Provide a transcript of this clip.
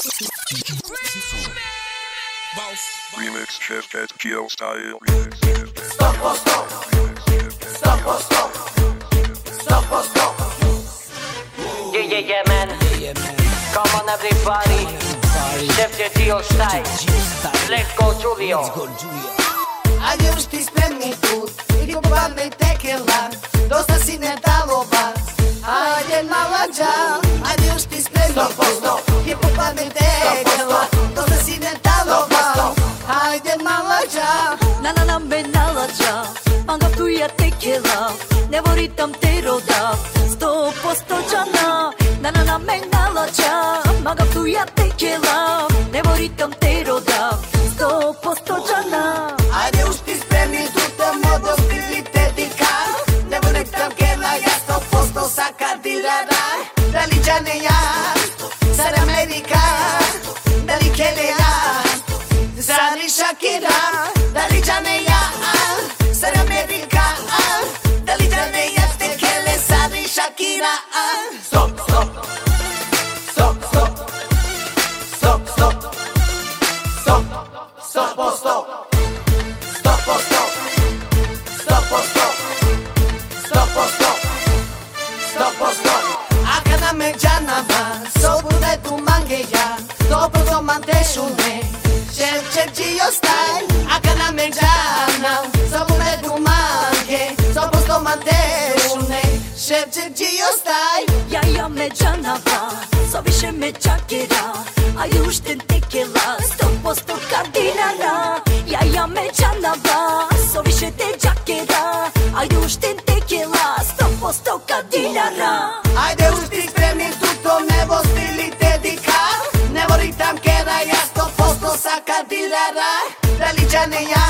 Remix Chef at Geo Style. Stop or stop. Stop or stop. Stop or stop. Yeah, man. Come on, everybody. Chef at Geo Style. Let's go, Julio. Ajde už ti spremni put i kupame tekela. Dosta si ne dalo vas. Ajde mlađa. Ajde už ti spremni put i kupame tekela. Dosta si ne dalo vas. Ajde mlađa. Na me nalađa. Manga tuja tekela. Ne voritam te roda. 100% džana. Na me nalađa. Manga tuja tekela. Ne voritam te roda. 100% džana. Ajde už ti spremni tuta modo stilite dika. Ne voritam kela ja 100% sa kardirara. Da li džane ja? Sar Amerika. Da li kele ja? Sari Shakira. Da li džane ja? Sar Amerika. Da li džane ja te kele Sari Shakira. Stop, stop. Stop, stop. Stop, stop. Stop, stop, stop. Stop, stop. Stop, stop. Stop, stop. Stop, stop. A kada me džanava, sobude tu mangeja, dobro to mantešune, Gio style. A kada me džana, sobude tu mange, dobro to mantešune, Gio style. Ja me džanava, so više me čakira, a jušten tekela, 100% kardinara. Ja me džanava, so više te džakira, a jušten tekela, 100% kardinara. Ajde už ti spremni tuto nebo stilite dika. Ne voritam kera ja 100% sa kardinara. Da li džane ja?